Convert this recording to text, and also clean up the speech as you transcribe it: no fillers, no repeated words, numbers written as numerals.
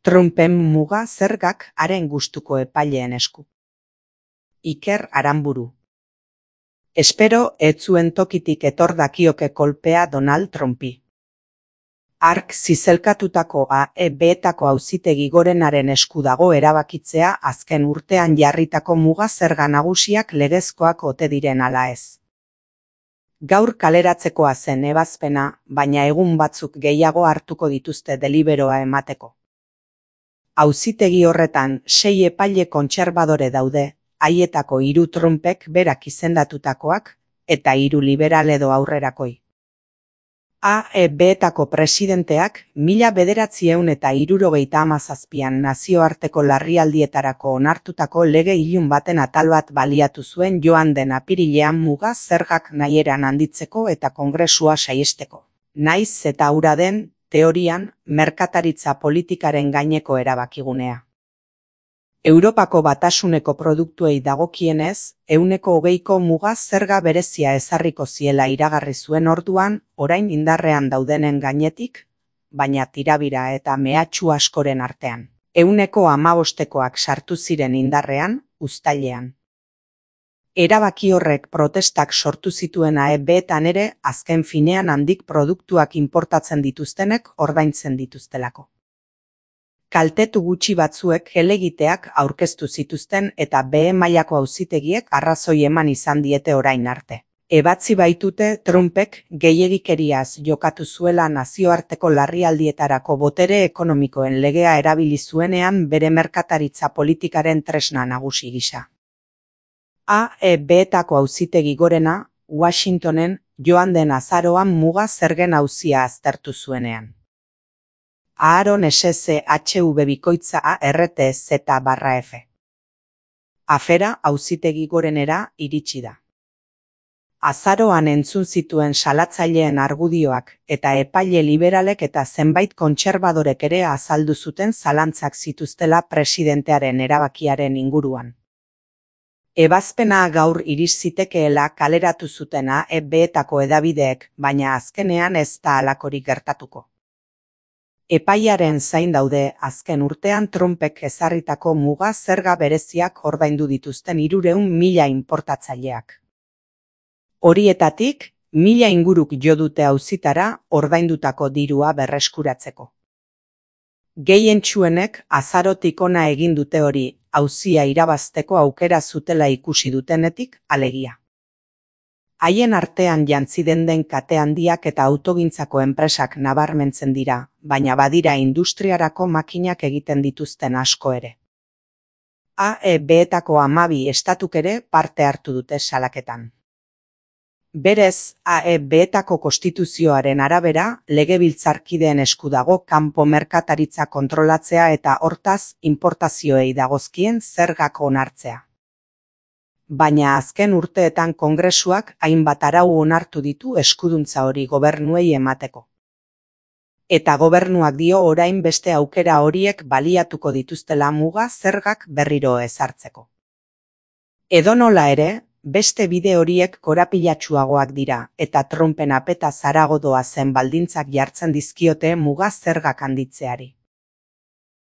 Trumpen muga zergak haren gustuko epaileen esku. Iker Aranburu. Espero ez zuen tokitik etor dakioke kolpea Donald Trumpi. Hark zizelkatutako AEB-etako auzitegi gorenaren esku dago erabakitzea azken urtean jarritako muga zerga nagusiak legezkoak ote diren ala ez. Gaur kaleratzekoa zen ebazpena, baina egun batzuk gehiago hartuko dituzte deliberoa emateko. Auzitegi horretan 6 epaile kontserbadore daude, haietako 3 Trumpek berak izendatutakoak, eta 3 liberal edo aurrerakoi. AEB-etako presidenteak 1977an nazioarteko larrialdietarako onartutako lege ilun baten atal bat baliatu zuen joan den apirilean muga zergak nahieran handitzeko eta kongresua saihesteko. Naiz eta hura den, teorian, merkataritza politikaren gaineko erabakigunea. Europako Batasuneko produktuei dagokienez, 20% muga zerga berezia ezarriko ziela iragarri zuen orduan, orain indarrean daudenen gainetik, baina tirabira eta mehatxu askoren artean. 15%koak sartu ziren indarrean, uztailean. Erabaki horrek protestak sortu zituen AEB-etan ere, azken finean handik produktuak inportatzen dituztenek ordaintzen dituztelako. Kaltetu gutxi batzuek helegiteak aurkeztu zituzten eta B mailako auzitegiek arrazoi eman izan diete orain arte. Ebatzi baitute Trumpek gehiegikeriaz jokatu zuela nazioarteko larrialdietarako botere ekonomikoen legea erabili zuenean bere merkataritza politikaren tresna nagusi gisa. AEB-etako auzitegi gorena, Washingtonen, joan den azaroan muga zergen auzia aztertu zuenean. Aaron SCHV_ARTZ/F. Afera auzitegi gorenera iritsi da. Azaroan entzun zituen salatzaileen argudioak eta epaile liberalek eta zenbait kontserbadorek ere azaldu zuten zalantzak zituztela presidentearen erabakiaren inguruan. Ebazpena gaur iris zitekeela kaleratu zuten AEB-etako hedabideek, baina azkenean ez da halakorik gertatuko. Epaiaren zain daude azken urtean Trumpek ezarritako muga zerga bereziak ordaindu dituzten 300.000 inportatzaileak. Horietatik, 1000 inguruk jo dute auzitara ordaindutako dirua berreskuratzeko. Gehientsuenek azarotik hona egin dute hori, auzia irabazteko aukera zutela ikusi dutenetik, alegia. Haien artean jantzi den kate handiak eta autogintzako enpresak nabarmentzen dira, baina badira industriarako makinak egiten dituzten asko ere. AEB-etako 12 estatuk ere parte hartu dute salaketan. Berez, AEB-etako konstituzioaren arabera, legebiltzarkideen esku dago kanpo merkataritza kontrolatzea eta hortaz, inportazioei dagozkien zergak onartzea. Baina azken urteetan kongresuak hainbat arau onartu ditu eskuduntza hori gobernuei emateko. Eta gobernuak dio orain beste aukera horiek baliatuko dituztela muga zergak berriro ezartzeko. Edonola ere, beste bide horiek korapilatsuagoak dira eta Trumpen apeta zarago doazen baldintzak jartzen dizkiote muga zergak handitzeari.